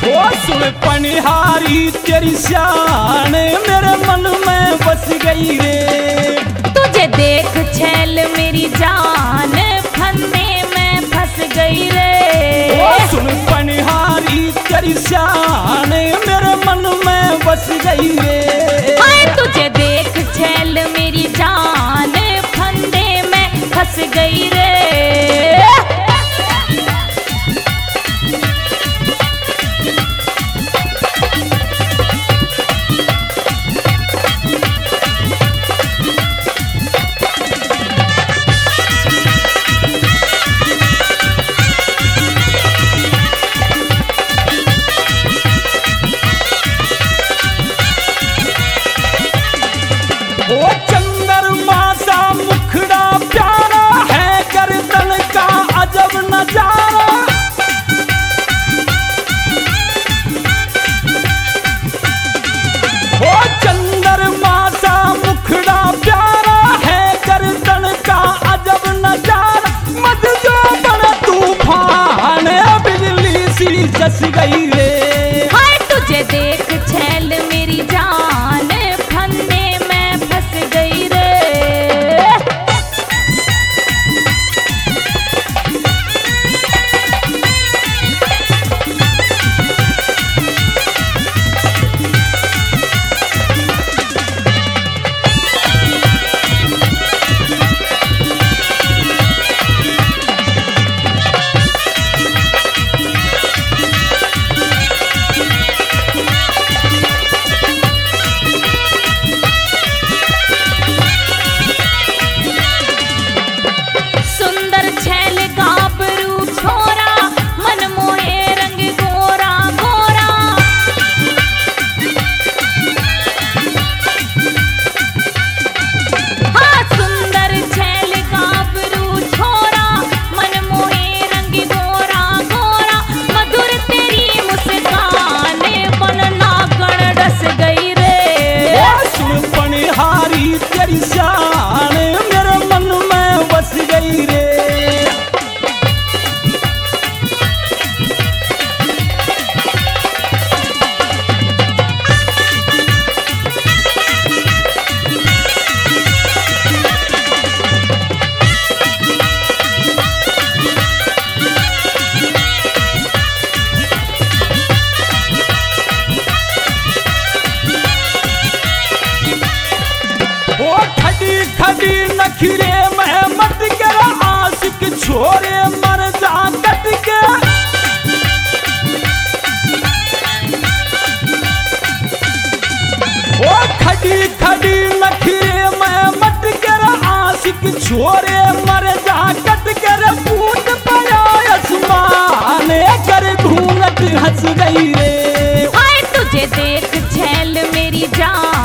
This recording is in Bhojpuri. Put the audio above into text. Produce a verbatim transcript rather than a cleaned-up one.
ओ सुन पनिहारी तेरी शान मेरे मन में बस गई रे। तुझे देख छैल मेरी जान फंदे में फंस गई रे। ओ सुन पनिहारी तेरी शान मेरे मन में बस गई रे। हाय तुझे देख छैल मेरी जान फंदे में फंस गई रे। ओ चंद्रमा सा मुखड़ा प्यारा है गर्दन का अजब नजारा। ओ चंद्रमा सा मुखड़ा प्यारा है गर्दन का अजब नजारा। मत जो बड़ा तूफान बिजली सी जस गई रे। हाय तुझे देख छैल मेरी जान फंदे में फंस गई रे। सुंदर छैल गाबरू छोरा मन मोहे रंग गोरा गोरा। हाँ सुंदर छैल गाबरू छोरा मन मोहे रंग गोरा गोरा। मधुर तेरी मुस्कान बन नागण डस गई रे। ओ सुन पनिहारी तेरी शान मेरे मन में बस गई रे। ओ खड़ी खड़ी नखरे में मत कर आशिक छोरे मर जा कट के। ओ खड़ी खड़ी नखरे में मत कर आशिक छोरे मर जा कट कर। फूट पड़ा आसमान कर घूंघट हंस गई रे। हाय तुझे देख छैल मेरी जान